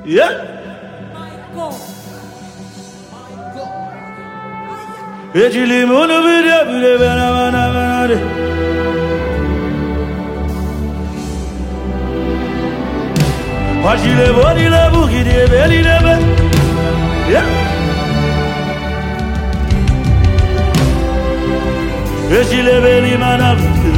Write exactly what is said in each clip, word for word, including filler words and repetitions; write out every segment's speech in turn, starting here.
Yeah. Ejili mono bide bide bana bana bana. Wajile bodi le bugi de beli de be. Yeah. Ejile beli mana.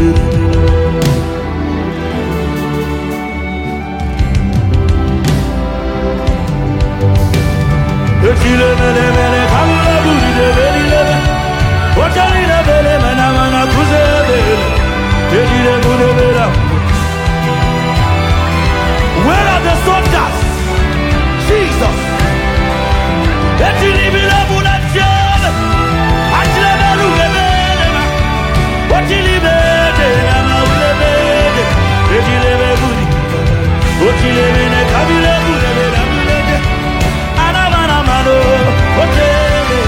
Ejile mele mele kamula bugi de beli de be. Wajali de beli mana mana kuze beli. Ejile bugi bela. Where are the soldiers? Jesus. Ejili bila bula jele. Ajile belu bele ma. Ojili bele ma ule bele. Ejile belu. Ojile bele kabile bule bele bele. Ana mana mano. Ojile.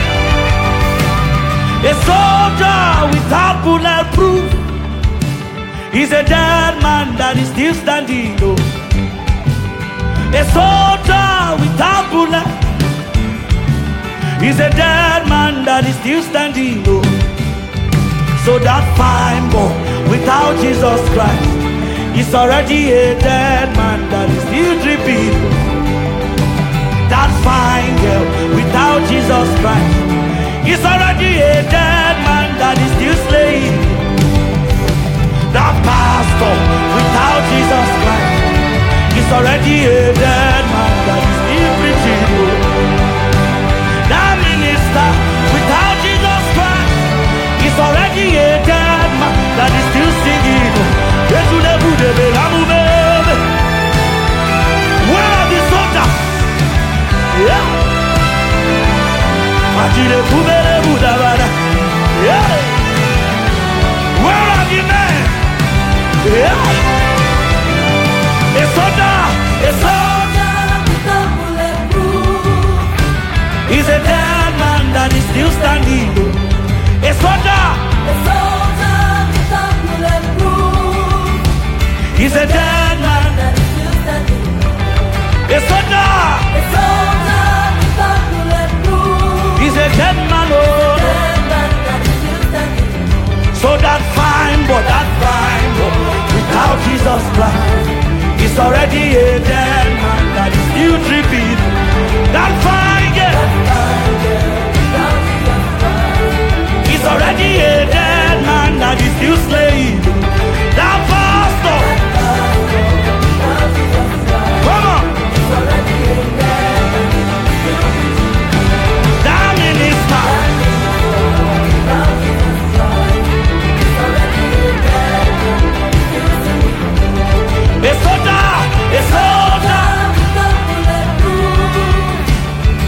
A soldier without bulletproof is a dead man that is still standing. Oh. A soldier without bullet is a dead man that is still standing. Oh. So that fine boy without Jesus Christ is already a dead man that is still dripping. That fine girl without Jesus Christ is already a dead man that is still slaying. That pastor without Jesus Christ is already a dead man that is still preaching. That minister without Jesus Christ is already a dead man that is still singing. Where are the soldiers? Yeah. Yeah. Where are the men? Yeah. A soldier, a soldier without bulletproof is a dead man that is still standing. A soldier, a soldier without bulletproof is a dead man that is still standing. A soldier, a soldier without bulletproof is a dead man, oh. Dead man that is still standing. So that fine boy, that fine boy without Jesus Christ is already a dead man that is still dripping. That fine girl is already a dead man that is still slaying. That pastor, come on. That minister, a soldier, a soldier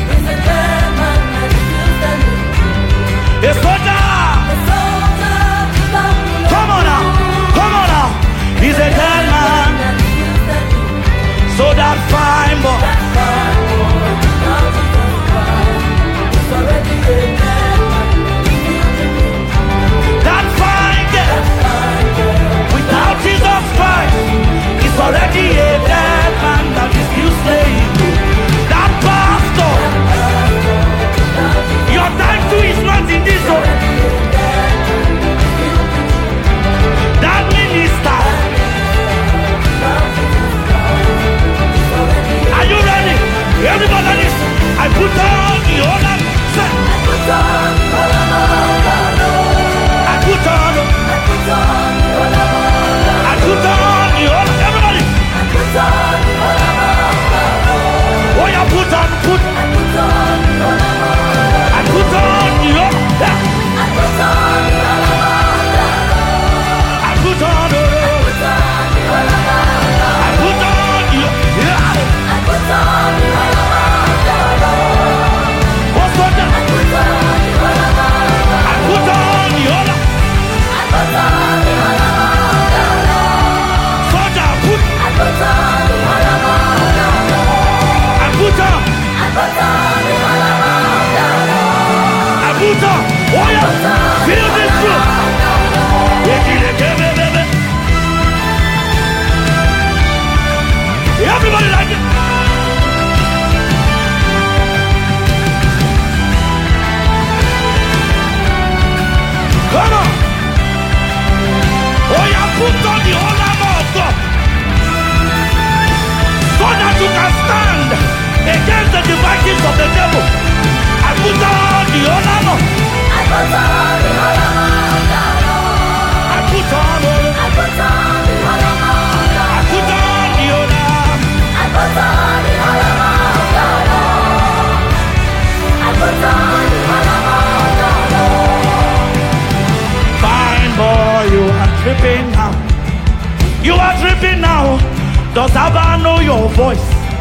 Does Abba know your voice?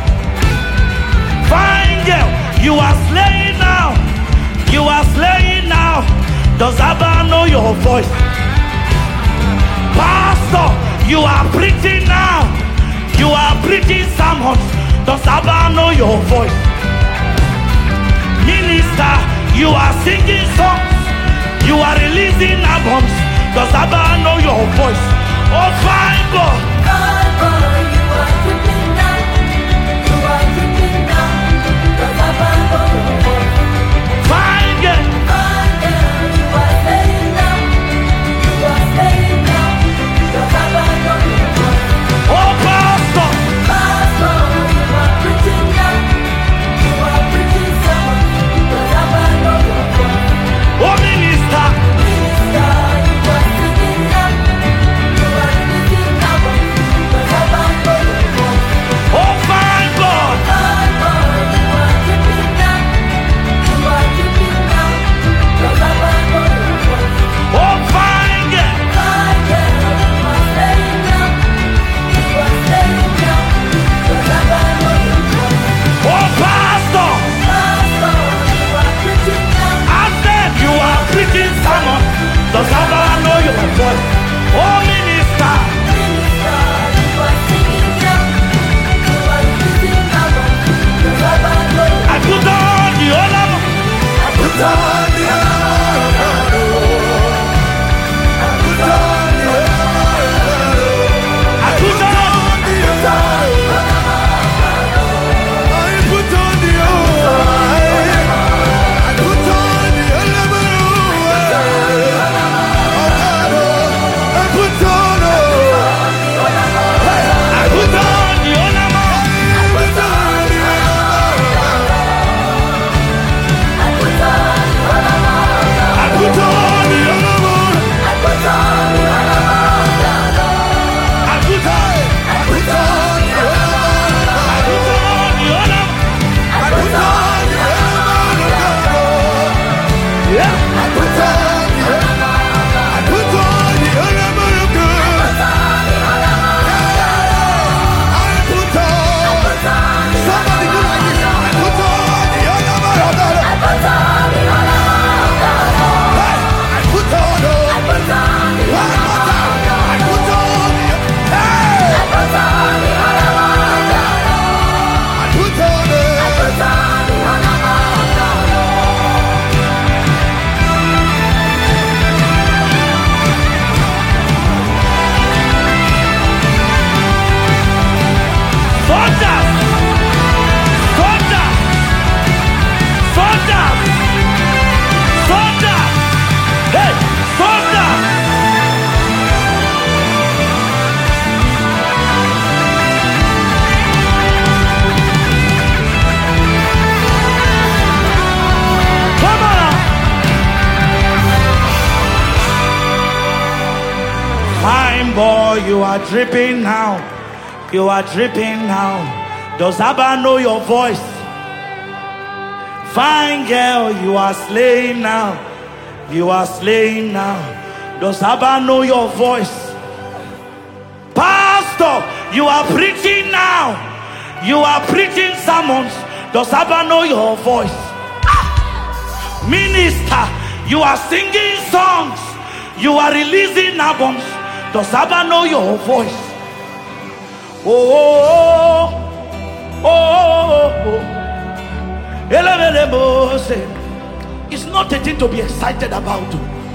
Fine girl, you are slaying now. You are slaying now. Does Abba know your voice? Pastor, you are preaching now. You are preaching sermons. Does Abba know your voice? Minister, you are singing songs. You are releasing albums. Does Abba know your voice? Oh, fine boy. Fine boy, you are dripping now. You are dripping now. Does Abba know your voice? Fine girl. Fine girl, you are staying now. You are staying now. Does Abba know your voice? Oh, pastor. Pastor, you are preaching now. You are preaching sermons. Does Abba know your voice? Oh, minister. Minister, you are singing now. You are releasing albums. Does Abba know your voice? Oh, fine boy. Fine boy, you are dripping now. You are dripping now. Does Abba know your voice? Oh, fine girl. Fine girl, you are staying now. You are staying now. Does Abba know your voice? Oh, pastor. Pastor, you are preaching now. I said you are preaching sermon. Does Abba know your voice? Oh, minister. Minister, you are singing now. You are releasing albums. Does Abba know your I put on the honor. I put on the I put on the I put on. I put on the honor. I put on the honor. I put on. I put on the honor. Yeah. Soldiers! Soldiers! Soldiers! Soldiers! Hey! Soldiers! Come on! Fine boy, you are dripping now. You are dripping now. Does Abba know your voice? Fine girl, you are slaying now. You are slaying now. Does Abba know your voice? Pastor, you are preaching now. You are preaching sermons. Does Abba know your voice? Minister, you are singing songs. You are releasing albums. Does Abba know your voice? Oh, oh, oh, oh, oh. It's not a thing to be excited about.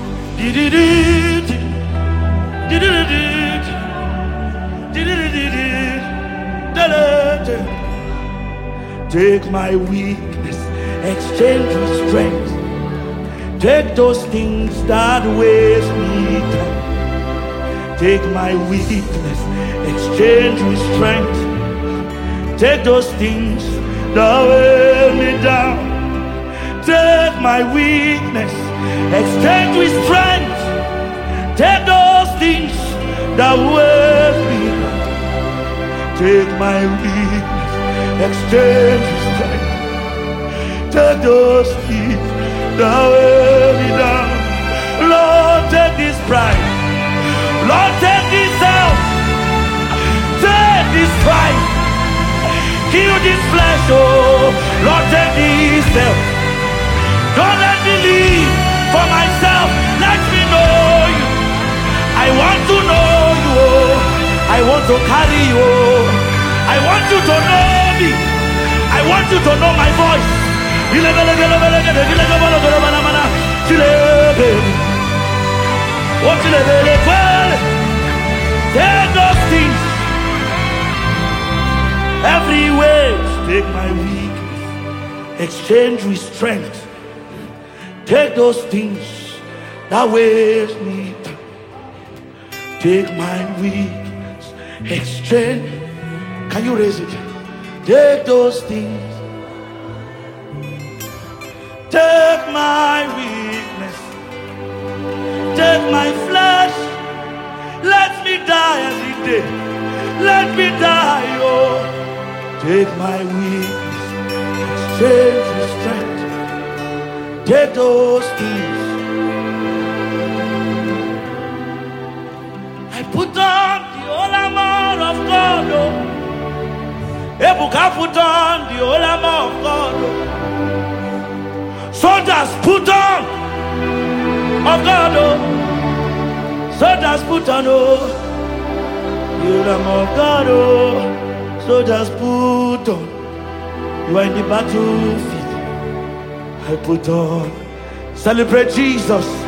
Take my weakness, exchange with strength. Take those things that weighs me down. Take my weakness, exchange with strength. Take those things that weigh me down. Take my weakness, exchange with strength. Take those things that weigh me down. Take my weakness, exchange with strength. Take those things that weigh me down. Lord, take this pride. Lord, take this help. Take this strife. Heal this flesh, oh Lord, take this self. Don't let me live for myself. Let me know you. I want to know you. Oh. I want to carry you. Oh. I want you to know me. I want you to know my voice. Take those things. Every way, take my weakness, exchange with strength. Take those things that weighs me down. Take my weakness, exchange. Can you raise it? Take those things. Take my weakness. Take my flesh. Let me die every day. Let me die, oh. Take my weakness, exchange with strength. Take those things. I put on the whole armor of God, oh. Ebuka put on the whole armor of God, oh. Soldiers put on of God, oh. Soldiers put on, oh. The armor of God, oh. Soldiers put on. You are in the battlefield. I put on. Celebrate Jesus.